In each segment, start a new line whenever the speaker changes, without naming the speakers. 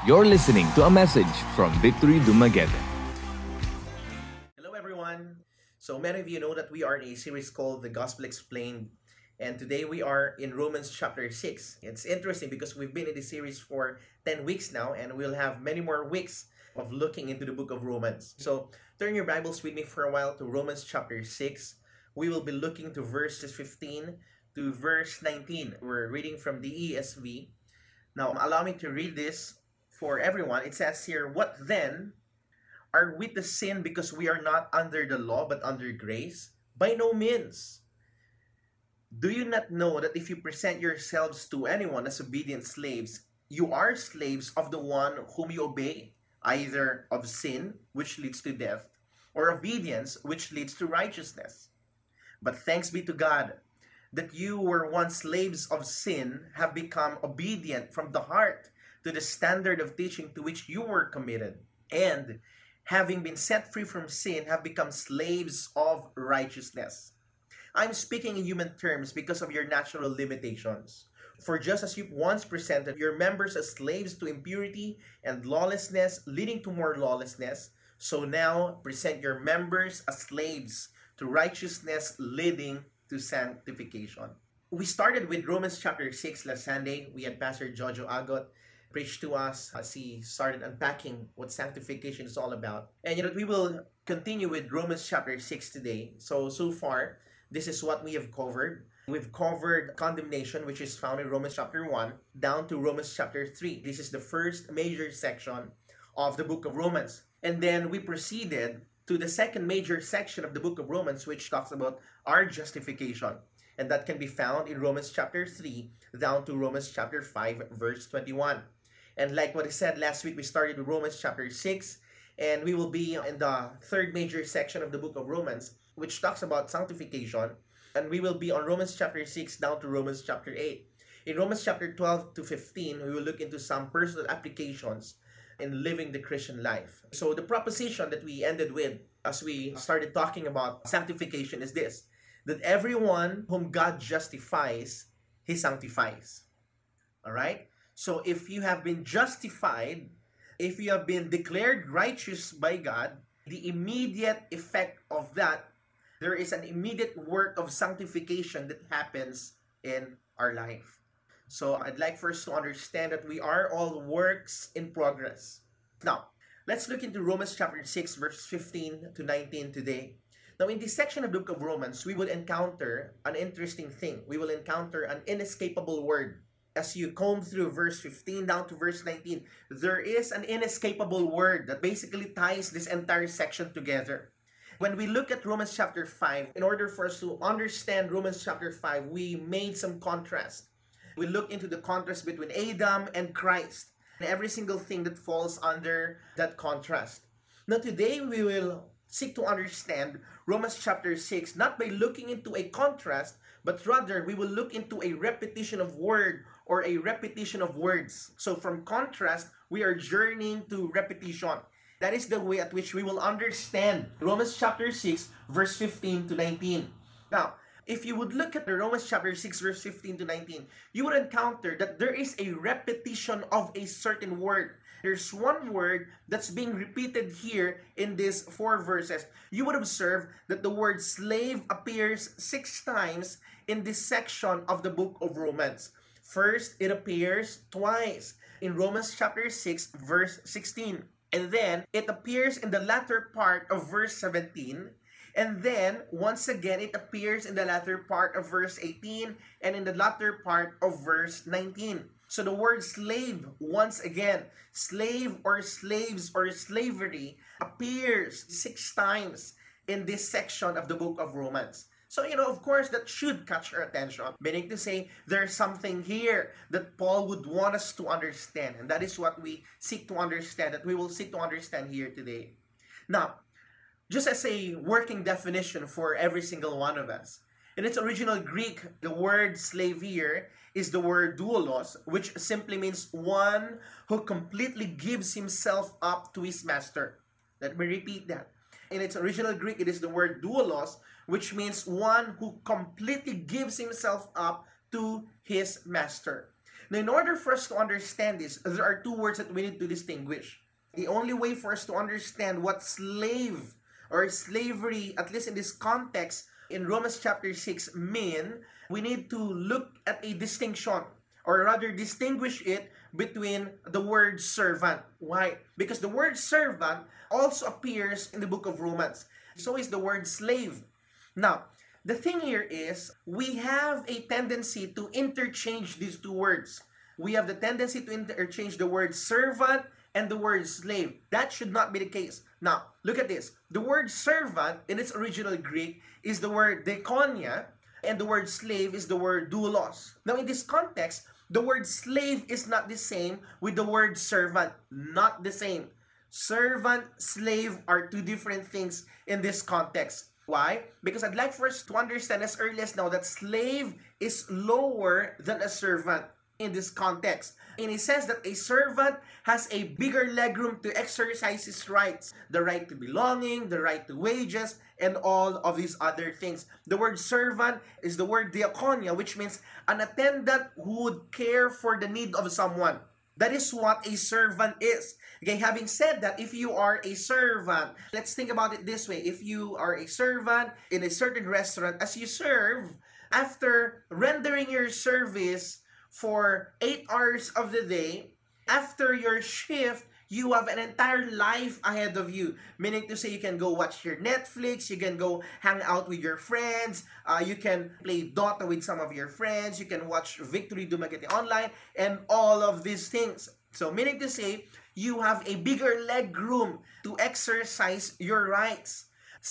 You're listening to a message from Victory Dumaguete.
Hello, everyone. So many of you know that we are in a series called The Gospel Explained, and today we are in Romans chapter 6. It's interesting because we've been in this series for 10 weeks now, and we'll have many more weeks of looking into the book of Romans. So turn your Bibles with me for a while to Romans chapter 6. We will be looking to verses 15 to verse 19. We're reading from the ESV. Now, allow me to read this for everyone. It says here, "What then? Are we to sin because we are not under the law but under grace? By no means. Do you not know that if you present yourselves to anyone as obedient slaves, you are slaves of the one whom you obey, either of sin, which leads to death, or obedience, which leads to righteousness? But thanks be to God that you were once slaves of sin, have become obedient from the heart to the standard of teaching to which you were committed, and having been set free from sin, have become slaves of righteousness." I'm speaking in human terms because of your natural limitations. For just as you once presented your members as slaves to impurity and lawlessness, leading to more lawlessness, so now present your members as slaves to righteousness, leading to sanctification. We started with Romans chapter 6 last Sunday. We had Pastor Jojo Agot preach to us as he started unpacking what sanctification is all about. And we will continue with Romans chapter 6 today. So far, this is what we have covered. We've covered condemnation, which is found in Romans chapter 1, down to Romans chapter 3. This is the first major section of the book of Romans. And then we proceeded to the second major section of the book of Romans, which talks about our justification. And that can be found in Romans chapter 3, down to Romans chapter 5, verse 21. And like what I said last week, we started with Romans chapter 6, and we will be in the third major section of the book of Romans, which talks about sanctification. And we will be on Romans chapter 6 down to Romans chapter 8. In Romans chapter 12 to 15, we will look into some personal applications in living the Christian life. So the proposition that we ended with as we started talking about sanctification is this: that everyone whom God justifies, He sanctifies. All right? So if you have been justified, if you have been declared righteous by God, the immediate effect of that, there is an immediate work of sanctification that happens in our life. So I'd like first to understand that we are all works in progress. Now, let's look into Romans chapter 6, verse 15 to 19 today. Now, in this section of the book of Romans, we will encounter an interesting thing. We will encounter an inescapable word. As you comb through verse 15 down to verse 19, there is an inescapable word that basically ties this entire section together. When we look at Romans chapter 5, in order for us to understand Romans chapter 5, we made some contrast. We looked into the contrast between Adam and Christ, and every single thing that falls under that contrast. Now today, we will seek to understand Romans chapter 6, not by looking into a contrast, but rather we will look into a repetition of word or a repetition of words. So from contrast, we are journeying to repetition. That is the way at which we will understand Romans chapter 6, verse 15 to 19. Now, if you would look at the Romans chapter 6, verse 15 to 19, you would encounter that there is a repetition of a certain word. There's one word that's being repeated here in these 4 verses. You would observe that the word slave appears 6 times in this section of the book of Romans. First, it appears twice in Romans chapter 6, verse 16. And then, it appears in the latter part of verse 17. And then, once again, it appears in the latter part of verse 18 and in the latter part of verse 19. So the word slave, once again, slave or slaves or slavery appears 6 times in this section of the book of Romans. So, of course, that should catch our attention. Meaning to say, there's something here that Paul would want us to understand. And that is what we seek to understand, that we will seek to understand here today. Now, just as a working definition for every single one of us, in its original Greek, the word slave here is the word doulos, which simply means one who completely gives himself up to his master. Let me repeat that. In its original Greek, it is the word doulos, which means one who completely gives himself up to his master. Now, in order for us to understand this, there are two words that we need to distinguish. The only way for us to understand what slave or slavery, at least in this context, in Romans chapter 6 mean, we need to look at a distinction, or rather distinguish it between the word servant. Why? Because the word servant also appears in the book of Romans. So is the word slave. Now, the thing here is, we have a tendency to interchange these two words. We have the tendency to interchange the word servant and the word slave. That should not be the case. Now, look at this. The word servant in its original Greek is the word diakonia, and the word slave is the word doulos. Now, in this context, the word slave is not the same with the word servant. Not the same. Servant, slave are two different things in this context. Why? Because I'd like for us to understand as early as now that slave is lower than a servant in this context. In a sense that a servant has a bigger legroom to exercise his rights. The right to belonging, the right to wages, and all of these other things. The word servant is the word diakonia, which means an attendant who would care for the need of someone. That is what a servant is. Okay, having said that, if you are a servant, let's think about it this way. If you are a servant in a certain restaurant, as you serve, after rendering your service for 8 hours of the day, after your shift, you have an entire life ahead of you. Meaning to say, you can go watch your Netflix, you can go hang out with your friends, you can play Dota with some of your friends, you can watch Victory Dumaguete online, and all of these things. So meaning to say, you have a bigger leg room to exercise your rights.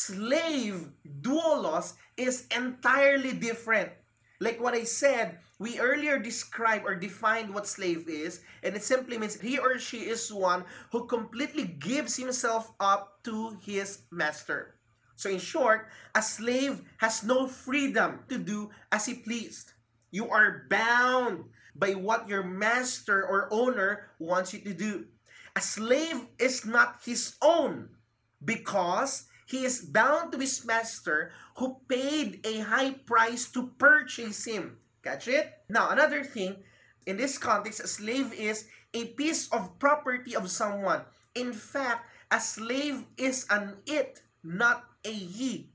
Slave, doulos, is entirely different. Like what I said, we earlier described or defined what slave is, and it simply means he or she is one who completely gives himself up to his master. So in short, a slave has no freedom to do as he pleased. You are bound by what your master or owner wants you to do. A slave is not his own because he is bound to his master who paid a high price to purchase him. Catch it? Now, another thing, in this context, a slave is a piece of property of someone. In fact, a slave is an it, not a he.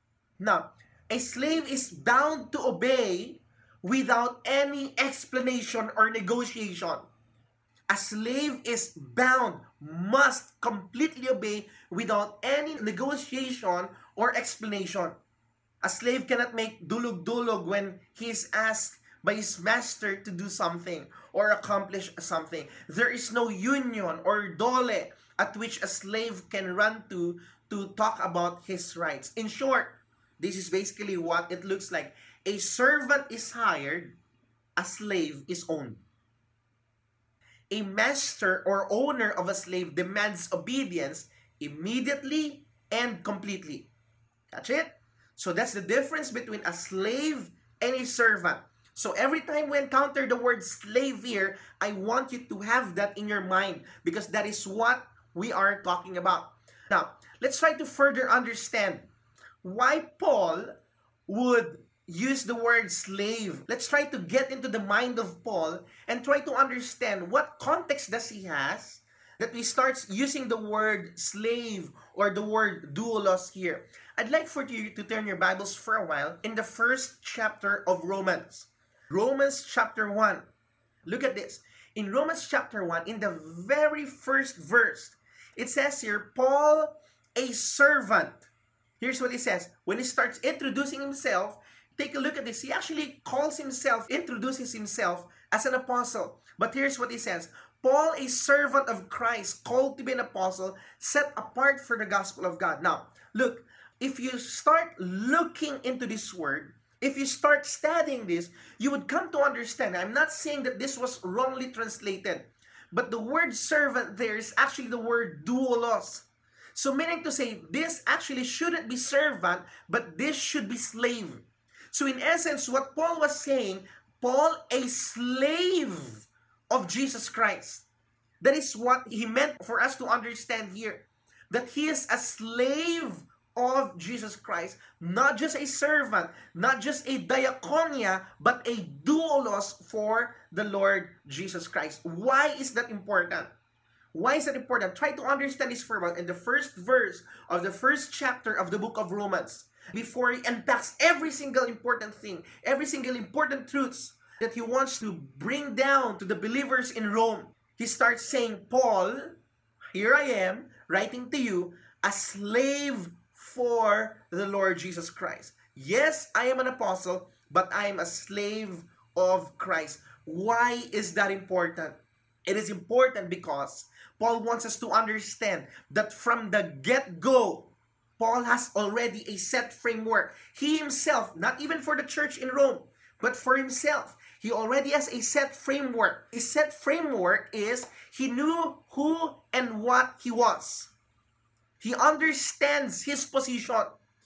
Now, a slave is bound to obey without any explanation or negotiation. A slave is bound, must completely obey without any negotiation or explanation. A slave cannot make dulog-dulog when he is asked by his master to do something or accomplish something. There is no union or dole at which a slave can run to talk about his rights. In short, this is basically what it looks like. A servant is hired, a slave is owned. A master or owner of a slave demands obedience immediately and completely. Catch it? So that's the difference between a slave and a servant. So every time we encounter the word slave here, I want you to have that in your mind because that is what we are talking about. Now, let's try to further understand why Paul would use the word slave. Let's try to get into the mind of Paul and try to understand what context does he has that we start using the word slave or the word doulos here. I'd like for you to turn your Bibles for a while in the first chapter of Romans. Romans chapter 1. Look at this. In Romans chapter 1, in the very first verse, it says here, Paul, a servant. Here's what he says. When he starts introducing himself, take a look at this. He actually introduces himself as an apostle. But here's what he says. Paul, a servant of Christ, called to be an apostle, set apart for the gospel of God. Now, look, if you start looking into this word, if you start studying this, you would come to understand. I'm not saying that this was wrongly translated, but the word servant there is actually the word doulos. So meaning to say, this actually shouldn't be servant, but this should be slave. So in essence, what Paul was saying, Paul, a slave of Jesus Christ. That is what he meant for us to understand here. That he is a slave of Jesus Christ, not just a servant, not just a diakonia, but a doulos for the Lord Jesus Christ. Why is that important? Why is that important? Try to understand this further in the first verse of the first chapter of the book of Romans. Before he unpacks every single important thing, every single important truths that he wants to bring down to the believers in Rome, he starts saying, Paul, here I am, writing to you, a slave for the Lord Jesus Christ. Yes, I am an apostle, but I am a slave of Christ. Why is that important? It is important because Paul wants us to understand that from the get-go, Paul has already a set framework. He himself, not even for the church in Rome, but for himself, he already has a set framework. A set framework is he knew who and what he was. He understands his position.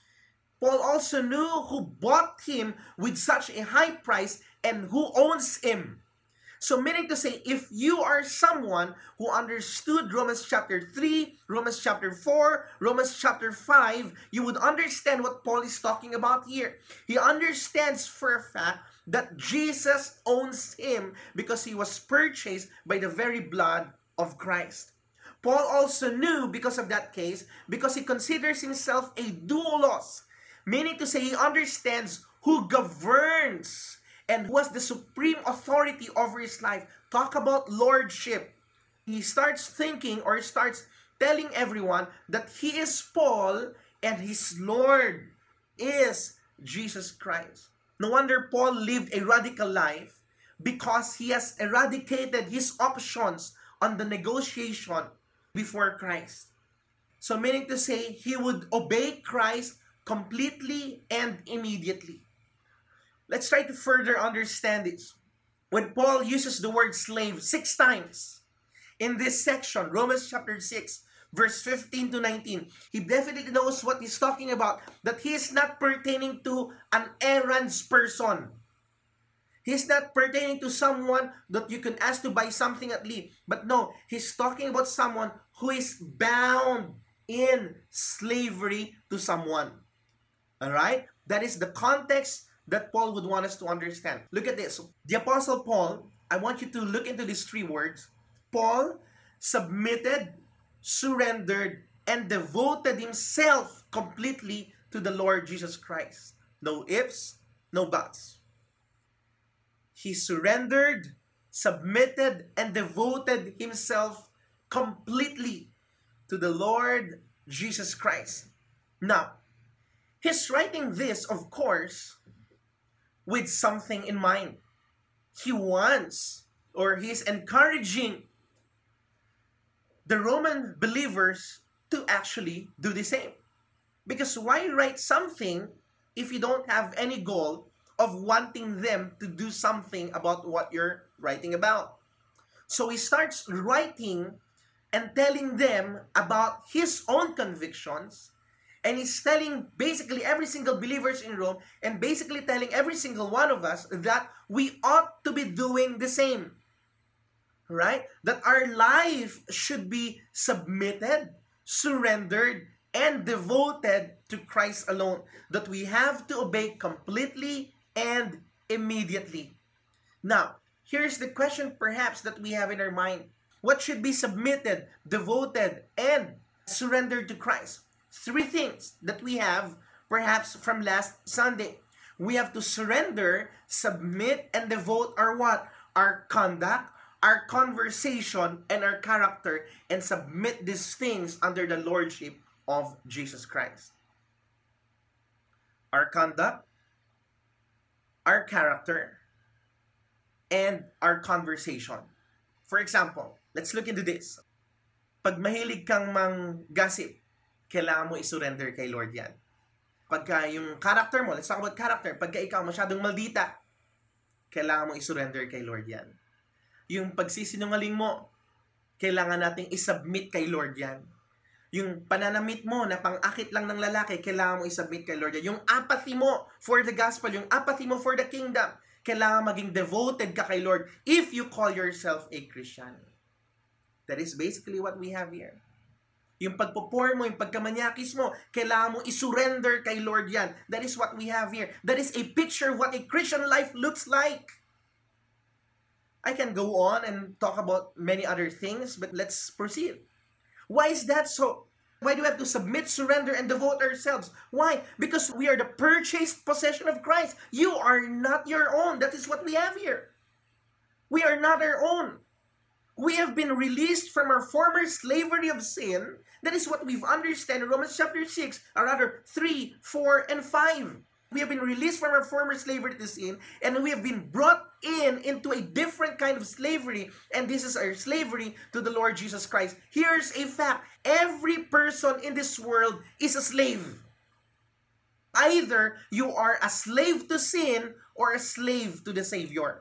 Paul also knew who bought him with such a high price and who owns him. So meaning to say, if you are someone who understood Romans chapter 3, Romans chapter 4, Romans chapter 5, you would understand what Paul is talking about here. He understands for a fact that Jesus owns him because he was purchased by the very blood of Christ. Paul also knew because of that case, because he considers himself a doulos, meaning to say he understands who governs and who has the supreme authority over his life. Talk about lordship. He starts thinking or starts telling everyone that he is Paul and his Lord is Jesus Christ. No wonder Paul lived a radical life because he has eradicated his options on the negotiation before Christ. So meaning to say, he would obey Christ completely and immediately. Let's try to further understand this. When Paul uses the word slave 6 times in this section, Romans chapter 6, verse 15 to 19, he definitely knows what he's talking about, that he is not pertaining to an errand person. He's not pertaining to someone that you can ask to buy something at least. But no, he's talking about someone who is bound in slavery to someone. Alright? That is the context that Paul would want us to understand. Look at this. The Apostle Paul, I want you to look into these 3 words. Paul submitted, surrendered, and devoted himself completely to the Lord Jesus Christ. No ifs, no buts. He surrendered, submitted, and devoted himself completely to the Lord Jesus Christ. Now, he's writing this, of course, with something in mind. He wants, or he's encouraging the Roman believers to actually do the same. Because why write something if you don't have any goal of wanting them to do something about what you're writing about? So he starts writing and telling them about his own convictions, and he's telling basically every single believers in Rome, and basically telling every single one of us that we ought to be doing the same. Right? That our life should be submitted, surrendered, and devoted to Christ alone. That we have to obey completely and immediately. Now, here's the question perhaps that we have in our mind. What should be submitted, devoted, and surrendered to Christ? 3 things that we have perhaps from last Sunday. We have to surrender, submit, and devote our what? Our conduct, our conversation, and our character, and submit these things under the lordship of Jesus Christ. Our conduct, our character, and our conversation. For example, let's look into this. Pag mahilig kang mang-gossip, kailangan mo isurrender kay Lord yan. Pagka yung character mo, let's talk about character. Pagka ikaw masyadong maldita, kailangan mo isurrender kay Lord yan. Yung pagsisinungaling mo, kailangan nating isubmit kay Lord yan. Yung pananamit mo na pang-akit lang ng lalaki, kailangan mo isubmit kay Lord yan. Yung apathy mo for the gospel, yung apathy mo for the kingdom, kailangan maging devoted ka kay Lord if you call yourself a Christian. That is basically what we have here. Yung pagpo-pour mo, yung pagkamanyakis mo, kailangan mo isurrender kay Lord yan. That is what we have here. That is a picture of what a Christian life looks like. I can go on and talk about many other things, but let's proceed. Why is that so? Why do we have to submit, surrender, and devote ourselves? Why? Because we are the purchased possession of Christ. You are not your own. That is what we have here. We are not our own. We have been released from our former slavery of sin. That is what we've understood in Romans chapter 6, or rather 3, 4, and 5. We have been released from our former slavery to sin, and we have been brought into a different kind of slavery, and this is our slavery to the Lord Jesus Christ. Here's a fact. Every person in this world is a slave. Either you are a slave to sin or a slave to the Savior.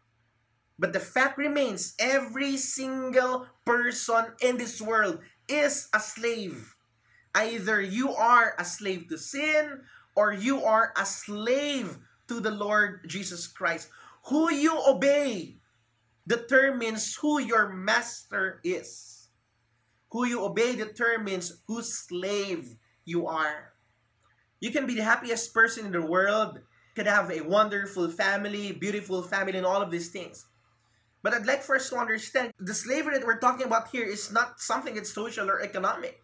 But the fact remains, every single person in this world is a slave. Either you are a slave to sin or you are a slave to the Lord Jesus Christ. Who you obey determines who your master is. Who you obey determines whose slave you are. You can be the happiest person in the world, you can have a wonderful family, beautiful family, and all of these things. But I'd like for us to understand, the slavery that we're talking about here is not something that's social or economic.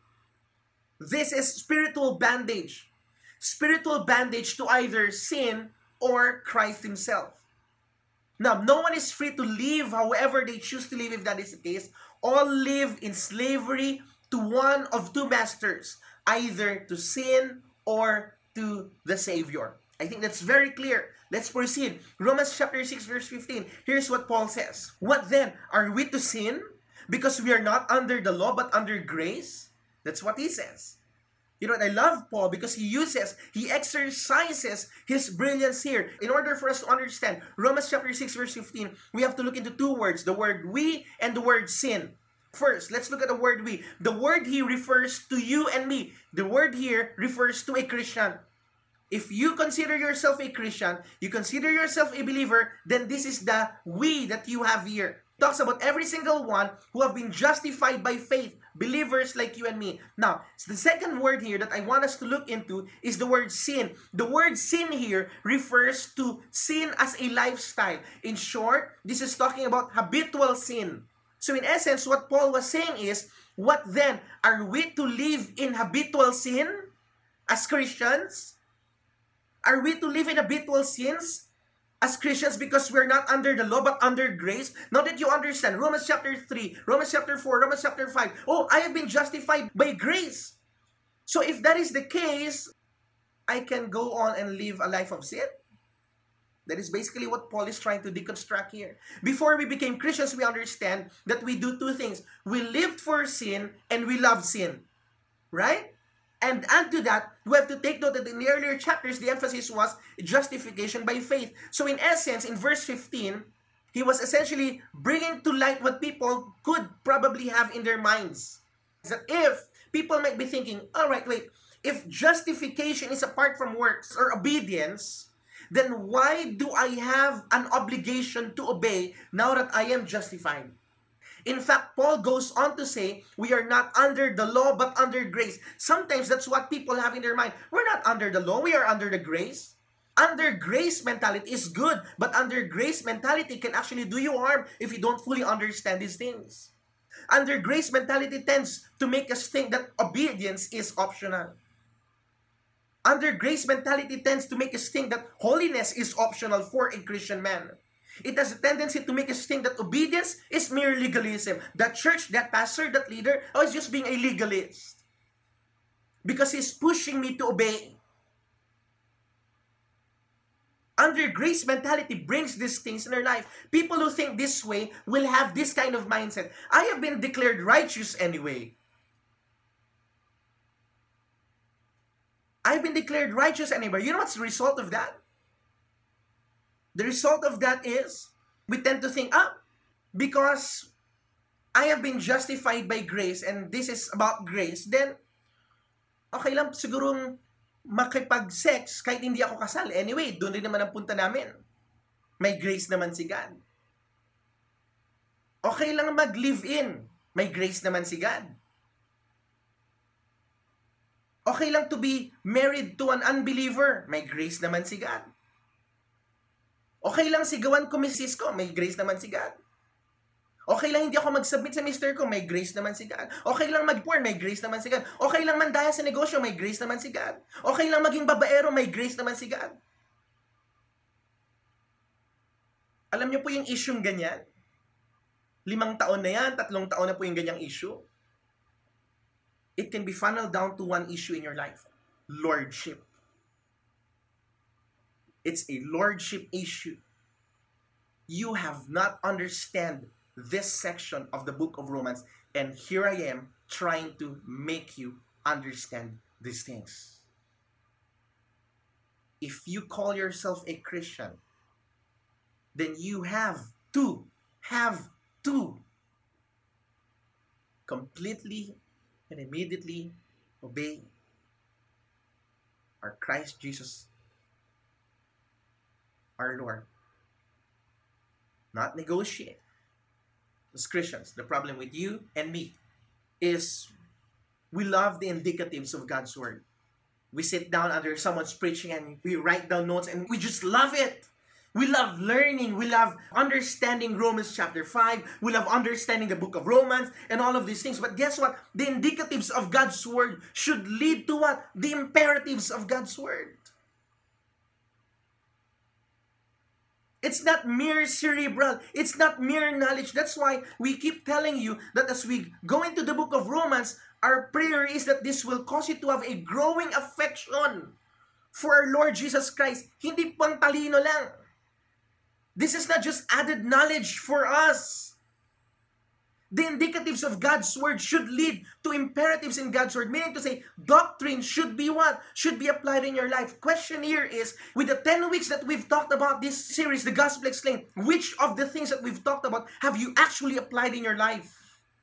This is spiritual bondage. Spiritual bondage to either sin or Christ Himself. Now, no one is free to live however they choose to live if that is the case. All live in slavery to one of two masters, either to sin or to the Savior. I think that's very clear. Let's proceed. Romans chapter 6 verse 15. Here's what Paul says. What then? Are we to sin because we are not under the law but under grace? That's what he says. You know what? I love Paul because he exercises his brilliance here. In order for us to understand Romans chapter 6 verse 15, we have to look into two words, the word we and the word sin. First, let's look at the word we. The word he refers to you and me. The word here refers to a Christian. If you consider yourself a Christian, you consider yourself a believer, then this is the we that you have here. It talks about every single one who have been justified by faith, believers like you and me. Now, the second word here that I want us to look into is the word sin. The word sin here refers to sin as a lifestyle. In short, this is talking about habitual sin. So in essence, what Paul was saying is, what then? Are we to live in habitual sin as Christians? Are we to live in habitual sins as Christians because we're not under the law but under grace? Now that you understand, Romans chapter 3, Romans chapter 4, Romans chapter 5, oh, I have been justified by grace. So if that is the case, I can go on and live a life of sin. That is basically what Paul is trying to deconstruct here. Before we became Christians, we understand that we do two things. We lived for sin and we love sin. Right? And add to that, we have to take note that in the earlier chapters, the emphasis was justification by faith. So in essence, in verse 15, he was essentially bringing to light what people could probably have in their minds. That if people might be thinking, all right, wait, if justification is apart from works or obedience, then why do I have an obligation to obey now that I am justified? In fact, Paul goes on to say, we are not under the law, but under grace. Sometimes that's what people have in their mind. We're not under the law, we are under the grace. Under grace mentality is good, but under grace mentality can actually do you harm if you don't fully understand these things. Under grace mentality tends to make us think that obedience is optional. Under grace mentality tends to make us think that holiness is optional for a Christian man. It has a tendency to make us think that obedience is mere legalism. That church, that pastor, that leader, is just being a legalist. Because he's pushing me to obey. Under grace mentality brings these things in their life. People who think this way will have this kind of mindset. I have been declared righteous anyway. I've been declared righteous anyway. You know what's the result of that? The result of that is, we tend to think, because I have been justified by grace and this is about grace, then okay lang sigurong makipag-sex kahit hindi ako kasal. Anyway, doon rin naman ang punta namin. May grace naman si God. Okay lang mag-live-in. May grace naman si God. Okay lang to be married to an unbeliever. May grace naman si God. Okay lang sigawan ko misis ko. May grace naman si God. Okay lang hindi ako mag-submit sa mister ko. May grace naman si God. Okay lang mag-porn. May grace naman si God. Okay lang mandaya sa negosyo. May grace naman si God. Okay lang maging babaero. May grace naman si God. Alam niyo po yung issue ganyan? 5 taon na yan. 3 taon na po yung ganyang issue. It can be funneled down to one issue in your life. Lordship. It's a lordship issue. You have not understand this section of the book of Romans, and here I am trying to make you understand these things. If you call yourself a Christian, then you have to completely and immediately obey our Christ Jesus, our Lord. Not negotiate. As Christians, the problem with you and me is we love the indicatives of God's Word. We sit down under someone's preaching and we write down notes and we just love it. We love learning. We love understanding Romans chapter 5. We love understanding the book of Romans and all of these things. But guess what? The indicatives of God's Word should lead to what? The imperatives of God's Word. It's not mere cerebral. It's not mere knowledge. That's why we keep telling you that as we go into the book of Romans, our prayer is that this will cause you to have a growing affection for our Lord Jesus Christ. Hindi pang talino lang. This is not just added knowledge for us. The indicatives of God's Word should lead to imperatives in God's Word. Meaning to say, doctrine should be what? Should be applied in your life. Question here is, with the 10 weeks that we've talked about this series, The Gospel Explained, which of the things that we've talked about have you actually applied in your life?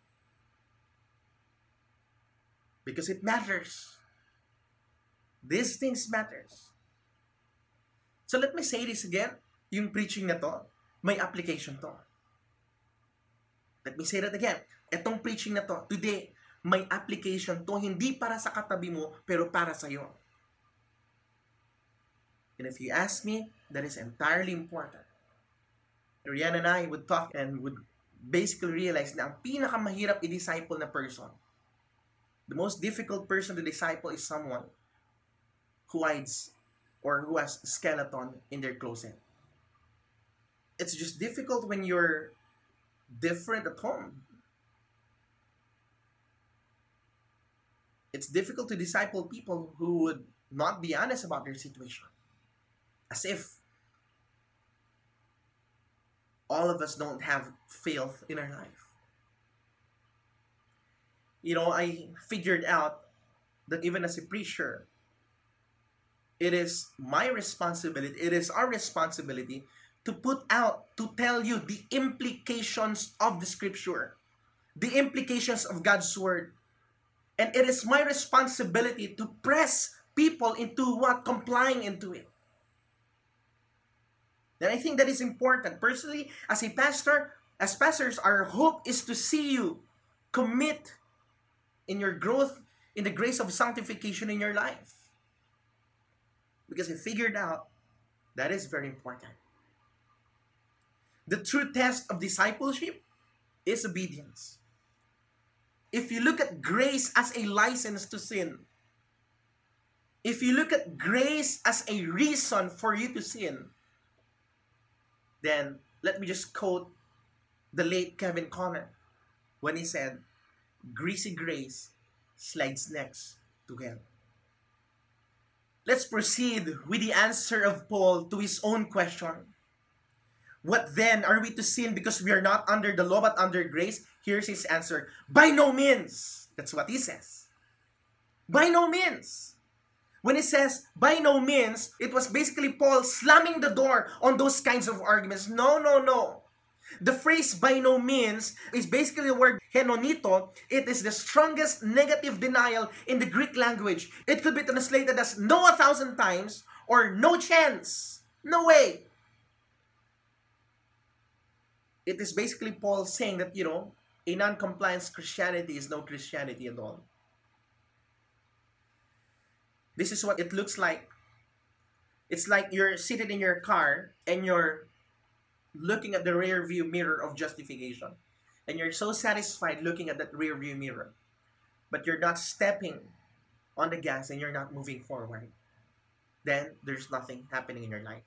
Because it matters. These things matters. So let me say this again. Yung preaching na to, may application to. Let me say that again. Etong preaching na to, today, may application to, hindi para sa katabi mo, pero para sa iyo. And if you ask me, that is entirely important. Rian and I would talk and would basically realize na ang pinakamahirap i-disciple na person, the most difficult person to disciple is someone who hides or who has a skeleton in their closet. It's just difficult when you're different at home. It's difficult to disciple people who would not be honest about their situation. As if all of us don't have filth in our life. You know, I figured out that even as a preacher, it is my responsibility, it is our responsibility to put out, to tell you the implications of the Scripture, the implications of God's Word. And it is my responsibility to press people into what? Complying into it. And I think that is important. Personally, as a pastor, as pastors, our hope is to see you commit in your growth, in the grace of sanctification in your life. Because I figured out that is very important. The true test of discipleship is obedience. If you look at grace as a license to sin, if you look at grace as a reason for you to sin, then let me just quote the late Kevin Conner when he said, "Greasy grace slides next to hell." Let's proceed with the answer of Paul to his own question. What then? Are we to sin because we are not under the law but under grace? Here's his answer. By no means. That's what he says. By no means. When he says, by no means, it was basically Paul slamming the door on those kinds of arguments. No. The phrase by no means is basically the word henonito. It is the strongest negative denial in the Greek language. It could be translated as no 1,000 times or no chance. No way. It is basically Paul saying that, a non-compliance Christianity is no Christianity at all. This is what it looks like. It's like you're seated in your car and you're looking at the rear view mirror of justification. And you're so satisfied looking at that rear view mirror. But you're not stepping on the gas and you're not moving forward. Then there's nothing happening in your life.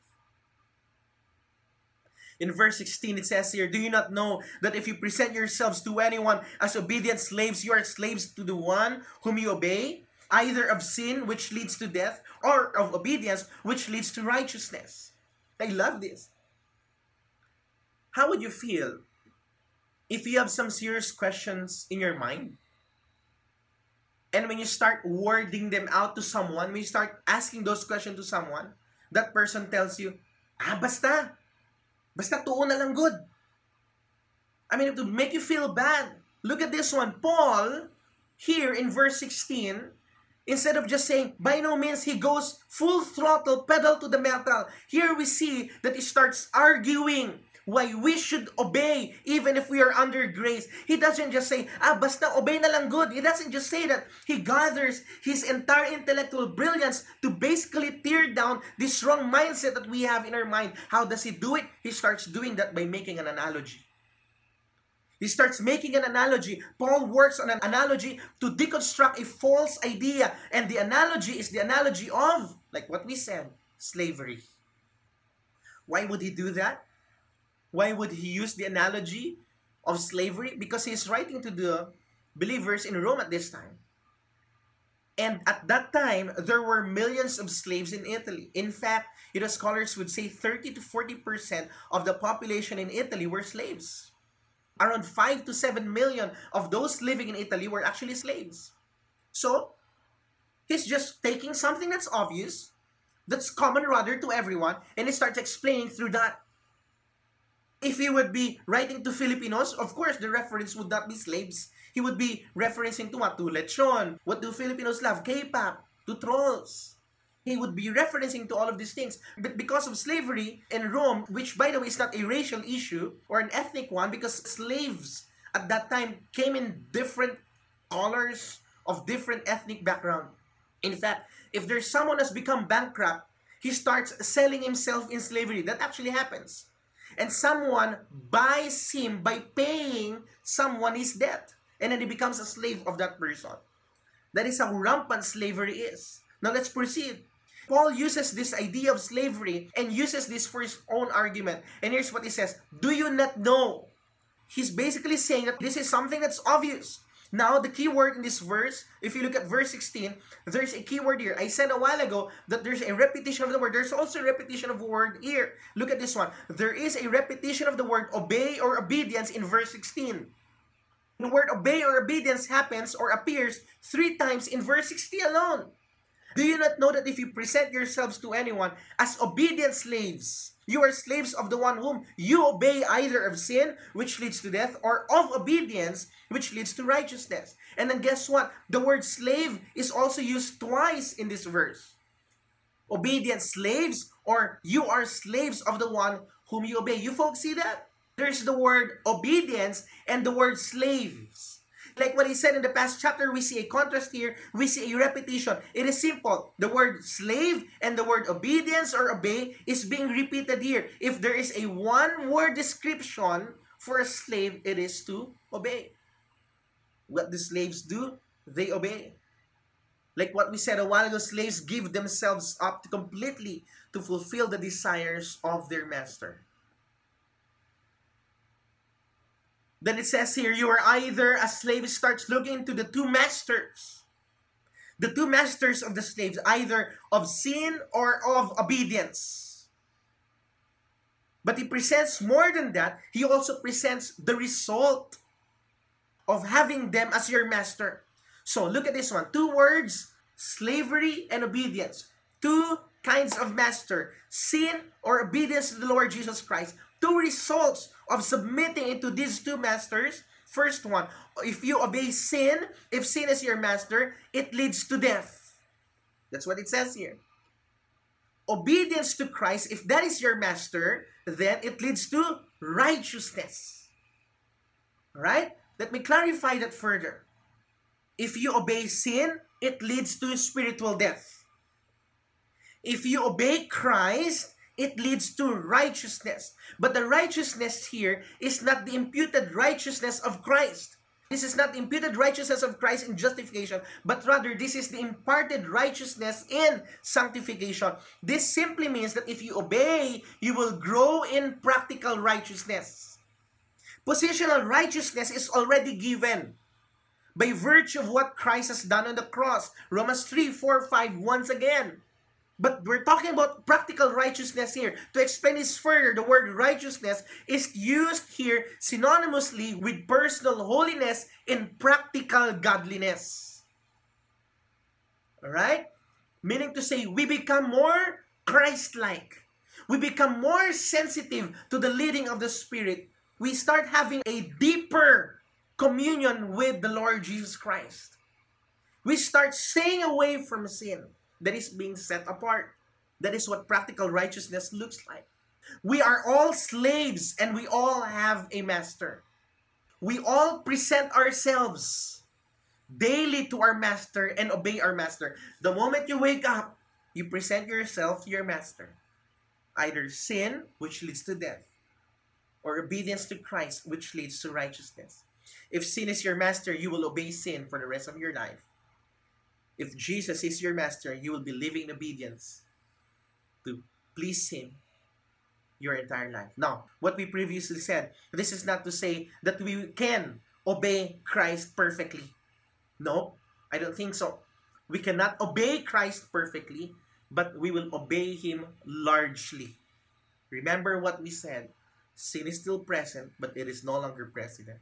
In verse 16, it says here, do you not know that if you present yourselves to anyone as obedient slaves, you are slaves to the one whom you obey, either of sin, which leads to death, or of obedience, which leads to righteousness? I love this. How would you feel if you have some serious questions in your mind? And when you start wording them out to someone, when you start asking those questions to someone, that person tells you, basta tuon na lang good. I mean, to make you feel bad. Look at this one. Paul, here in verse 16, instead of just saying, by no means, he goes full throttle, pedal to the metal. Here we see that he starts arguing why we should obey even if we are under grace. He doesn't just say, basta obey na lang good. He doesn't just say that. He gathers his entire intellectual brilliance to basically tear down this wrong mindset that we have in our mind. How does he do it? He starts doing that by making an analogy. He starts making an analogy. Paul works on an analogy to deconstruct a false idea. And the analogy is the analogy of, like what we said, slavery. Why would he do that? Why would he use the analogy of slavery? Because he's writing to the believers in Rome at this time. And at that time, there were millions of slaves in Italy. In fact, scholars would say 30 to 40% of the population in Italy were slaves. Around 5 to 7 million of those living in Italy were actually slaves. So, he's just taking something that's obvious, that's common rather to everyone, and he starts explaining through that. If he would be writing to Filipinos, of course, the reference would not be slaves. He would be referencing to what? To lechon. What do Filipinos love? K-pop. To trolls. He would be referencing to all of these things. But because of slavery in Rome, which by the way is not a racial issue or an ethnic one, because slaves at that time came in different colors of different ethnic background. In fact, if there's someone who's become bankrupt, he starts selling himself in slavery. That actually happens. And someone buys him by paying someone his debt. And then he becomes a slave of that person. That is how rampant slavery is. Now let's proceed. Paul uses this idea of slavery and uses this for his own argument. And here's what he says. Do you not know? He's basically saying that this is something that's obvious. Now, the key word in this verse, if you look at verse 16, there's a key word here. I said a while ago that there's a repetition of the word. There's also a repetition of the word here. Look at this one. There is a repetition of the word obey or obedience in verse 16. The word obey or obedience happens or appears 3 times in verse 16 alone. Do you not know that if you present yourselves to anyone as obedient slaves, you are slaves of the one whom you obey, either of sin, which leads to death, or of obedience, which leads to righteousness? And then guess what? The word slave is also used twice in this verse. Obedient slaves, or you are slaves of the one whom you obey. You folks see that? There's the word obedience and the word slaves. Like what he said in the past chapter, we see a contrast here. We see a repetition. It is simple. The word slave and the word obedience or obey is being repeated here. If there is a one-word description for a slave, it is to obey. What do slaves do? They obey. Like what we said a while ago, slaves give themselves up completely to fulfill the desires of their master. Then it says here, you are either a slave. Starts looking to the two masters. The two masters of the slaves, either of sin or of obedience. But he presents more than that. He also presents the result of having them as your master. So look at this one. 2 words, slavery and obedience. 2 kinds of master, sin or obedience to the Lord Jesus Christ. 2 results of submitting into these 2 masters. First one, if you obey sin, if sin is your master, it leads to death. That's what it says here. Obedience to Christ, if that is your master, then it leads to righteousness. Alright? Let me clarify that further. If you obey sin, it leads to spiritual death. If you obey Christ, it leads to righteousness. But the righteousness here is not the imputed righteousness of Christ. This is not the imputed righteousness of Christ in justification, but rather this is the imparted righteousness in sanctification. This simply means that if you obey, you will grow in practical righteousness. Positional righteousness is already given by virtue of what Christ has done on the cross. Romans 3, 4, 5, once again. But we're talking about practical righteousness here. To explain this further, the word righteousness is used here synonymously with personal holiness and practical godliness. Alright? Meaning to say, we become more Christ-like. We become more sensitive to the leading of the Spirit. We start having a deeper communion with the Lord Jesus Christ. We start staying away from sin that is being set apart. That is what practical righteousness looks like. We are all slaves and we all have a master. We all present ourselves daily to our master and obey our master. The moment you wake up, you present yourself to your master. Either sin, which leads to death, or obedience to Christ, which leads to righteousness. If sin is your master, you will obey sin for the rest of your life. If Jesus is your master, you will be living in obedience to please Him your entire life. Now, what we previously said, this is not to say that we can obey Christ perfectly. No, I don't think so. We cannot obey Christ perfectly, but we will obey Him largely. Remember what we said. Sin is still present, but it is no longer present.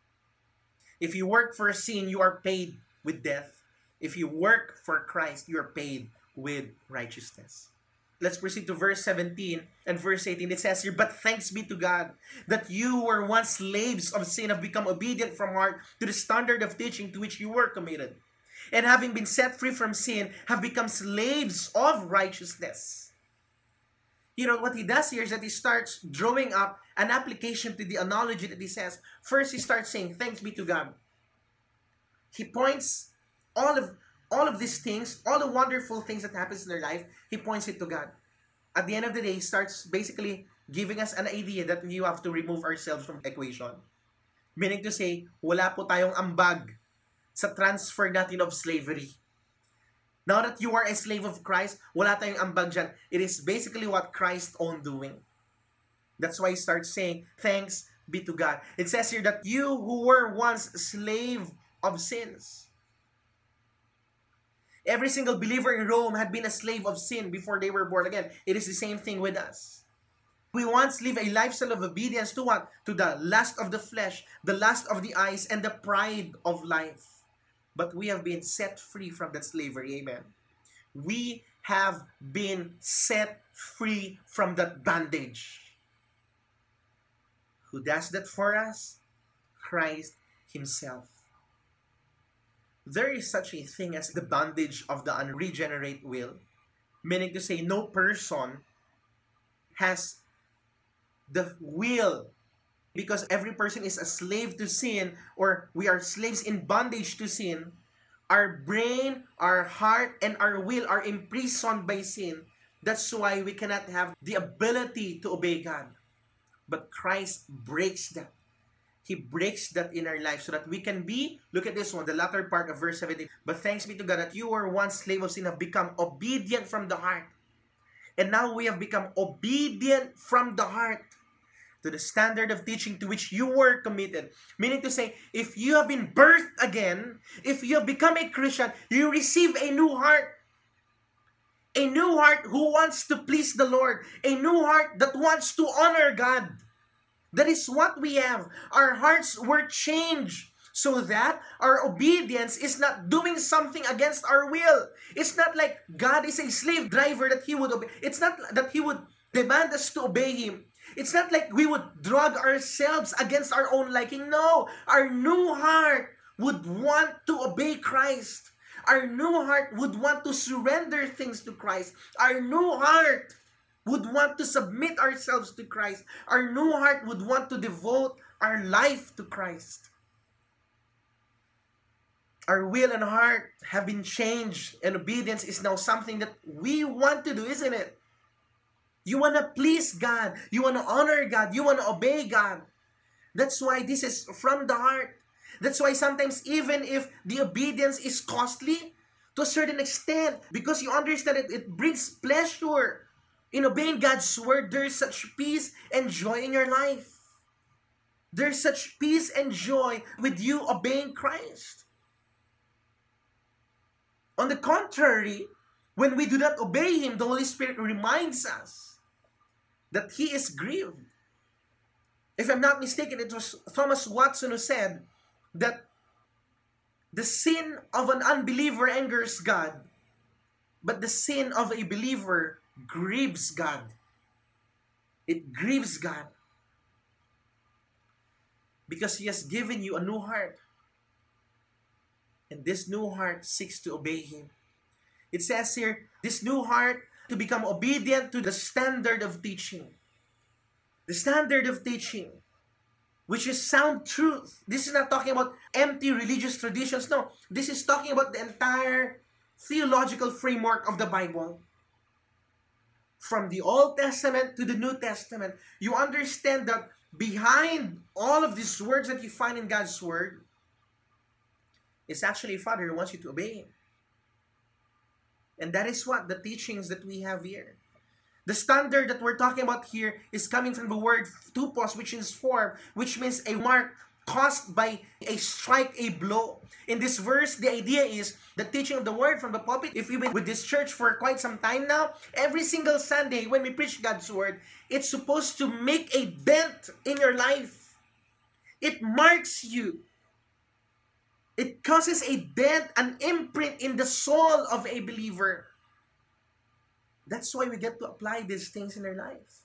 If you work for sin, you are paid with death. If you work for Christ, you are paid with righteousness. Let's proceed to verse 17 and verse 18. It says here, "But thanks be to God that you were once slaves of sin, have become obedient from heart to the standard of teaching to which you were committed. And having been set free from sin, have become slaves of righteousness." You know, what he does here is that he starts drawing up an application to the analogy that he says. First, he starts saying, thanks be to God. He points all of these things, all the wonderful things that happens in their life, he points it to God. At the end of the day, he starts basically giving us an idea that we have to remove ourselves from the equation. Meaning to say, wala po tayong ambag sa transfer natin of slavery. Now that you are a slave of Christ, wala tayong ambag dyan. It is basically what Christ own doing. That's why he starts saying, thanks be to God. It says here that you who were once a slave of sins. Every single believer in Rome had been a slave of sin before they were born again. It is the same thing with us. We once live a lifestyle of obedience to what? To the lust of the flesh, the lust of the eyes, and the pride of life. But we have been set free from that slavery. Amen. We have been set free from that bondage. Who does that for us? Christ Himself. There is such a thing as the bondage of the unregenerate will. Meaning to say, no person has the will, because every person is a slave to sin, or we are slaves in bondage to sin. Our brain, our heart, and our will are imprisoned by sin. That's why we cannot have the ability to obey God. But Christ breaks that. He breaks that in our life so that we can be, look at this one, the latter part of verse 17. "But thanks be to God that you were once slave of sin, have become obedient from the heart." And now we have become obedient from the heart to the standard of teaching to which you were committed. Meaning to say, if you have been birthed again, if you have become a Christian, you receive a new heart. A new heart who wants to please the Lord. A new heart that wants to honor God. That is what we have. Our hearts were changed so that our obedience is not doing something against our will. It's not like God is a slave driver that He would obey. It's not that He would demand us to obey Him. It's not like we would drag ourselves against our own liking. No, our new heart would want to obey Christ. Our new heart would want to surrender things to Christ. Our new heart would want to submit ourselves to Christ. Our new heart would want to devote our life to Christ. Our will and heart have been changed, and obedience is now something that we want to do, isn't it? You want to please God. You want to honor God. You want to obey God. That's why this is from the heart. That's why sometimes even if the obedience is costly to a certain extent, because you understand it brings pleasure in obeying God's word, there's such peace and joy in your life. There's such peace and joy with you obeying Christ. On the contrary, when we do not obey Him, the Holy Spirit reminds us that He is grieved. If I'm not mistaken, it was Thomas Watson who said that the sin of an unbeliever angers God, but the sin of a believer grieves God. It grieves God because He has given you a new heart. And this new heart seeks to obey Him. It says here, this new heart to become obedient to the standard of teaching. The standard of teaching, which is sound truth. This is not talking about empty religious traditions. No, this is talking about the entire theological framework of the Bible. From the Old Testament to the New Testament, you understand that behind all of these words that you find in God's Word, it's actually a Father who wants you to obey Him. And that is what the teachings that we have here. The standard that we're talking about here is coming from the word tupos, which is form, which means a mark caused by a strike, a blow. In this verse, the idea is the teaching of the word from the pulpit. If you've been with this church for quite some time now, every single Sunday when we preach God's word, it's supposed to make a dent in your life. It marks you. It causes a dent, an imprint in the soul of a believer. That's why we get to apply these things in our life.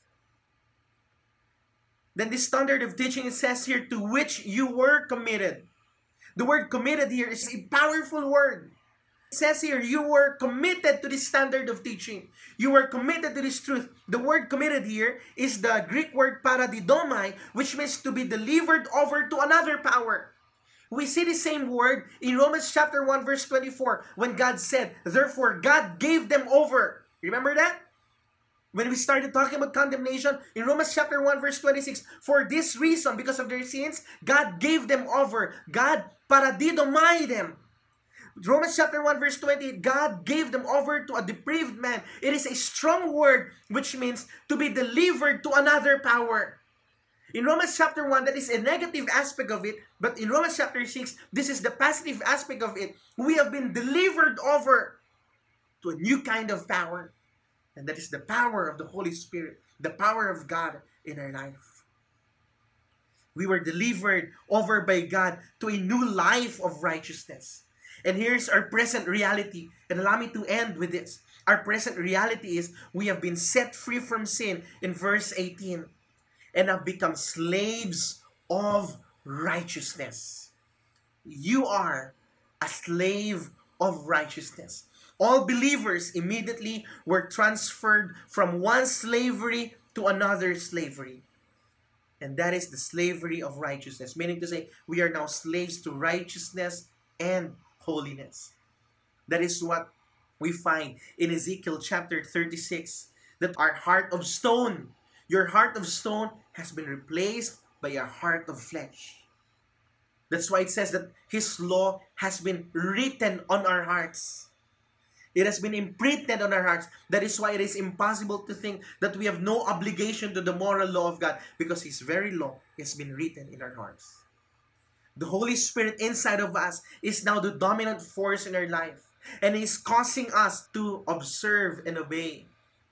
Then this standard of teaching, it says here, to which you were committed. The word committed here is a powerful word. It says here, you were committed to this standard of teaching. You were committed to this truth. The word committed here is the Greek word paradidomai, which means to be delivered over to another power. We see the same word in Romans chapter 1 verse 24 when God said, therefore God gave them over. Remember that? When we started talking about condemnation, in Romans chapter 1 verse 26, for this reason, because of their sins, God gave them over. God paradidomai them. Romans chapter 1 verse 28, God gave them over to a depraved man. It is a strong word which means to be delivered to another power. In Romans chapter 1, that is a negative aspect of it. But in Romans chapter 6, this is the positive aspect of it. We have been delivered over to a new kind of power. And that is the power of the Holy Spirit. The power of God in our life. We were delivered over by God to a new life of righteousness. And here's our present reality. And allow me to end with this. Our present reality is we have been set free from sin in verse 18. And have become slaves of righteousness. You are a slave of righteousness. All believers immediately were transferred from one slavery to another slavery. And that is the slavery of righteousness. Meaning to say, we are now slaves to righteousness and holiness. That is what we find in Ezekiel chapter 36. That our heart of stone, your heart of stone has been replaced by a heart of flesh. That's why it says that His law has been written on our hearts. It has been imprinted on our hearts. That is why it is impossible to think that we have no obligation to the moral law of God, because His very law has been written in our hearts. The Holy Spirit inside of us is now the dominant force in our life, and is causing us to observe and obey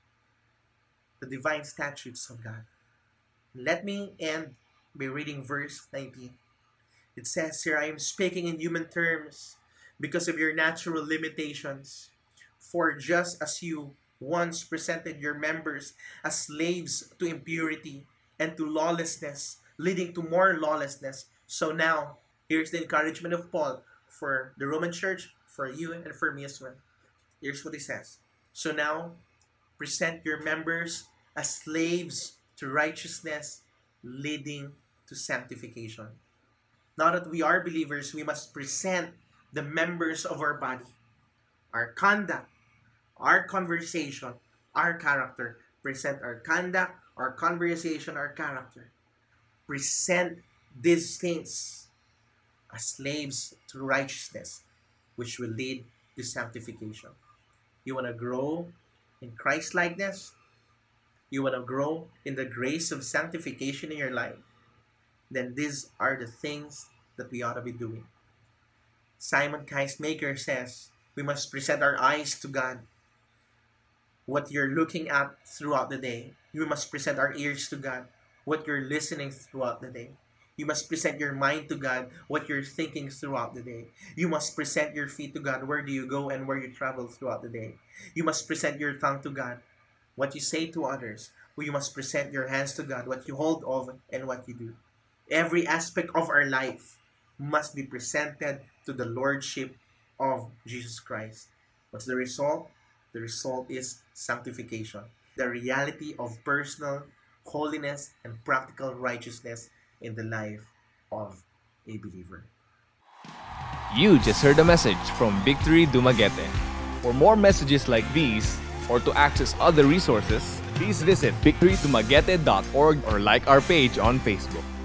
the divine statutes of God. Let me end by reading verse 19. It says here, I am speaking in human terms because of your natural limitations. For just as you once presented your members as slaves to impurity and to lawlessness, leading to more lawlessness, so now, here's the encouragement of Paul for the Roman church, for you and for me as well. Here's what he says. So now, present your members as slaves to righteousness, leading to sanctification. Now that we are believers, we must present the members of our body, our conduct, our conversation, our character. Present our conduct, our conversation, our character. Present these things as slaves to righteousness, which will lead to sanctification. You want to grow in Christ likeness? You want to grow in the grace of sanctification in your life? Then these are the things that we ought to be doing. Simon Kistemaker says, we must present our eyes to God. What you're looking at throughout the day. You must present our ears to God. What you're listening throughout the day. You must present your mind to God, what you're thinking throughout the day. You must present your feet to God, where do you go and where you travel throughout the day. You must present your tongue to God, what you say to others. You must present your hands to God, what you hold of and what you do. Every aspect of our life must be presented to the Lordship of Jesus Christ. What's the result? The result is sanctification. The reality of personal holiness and practical righteousness in the life of a believer.
You just heard a message from Victory Dumaguete. For more messages like these, or to access other resources, please visit victorydumaguete.org or like our page on Facebook.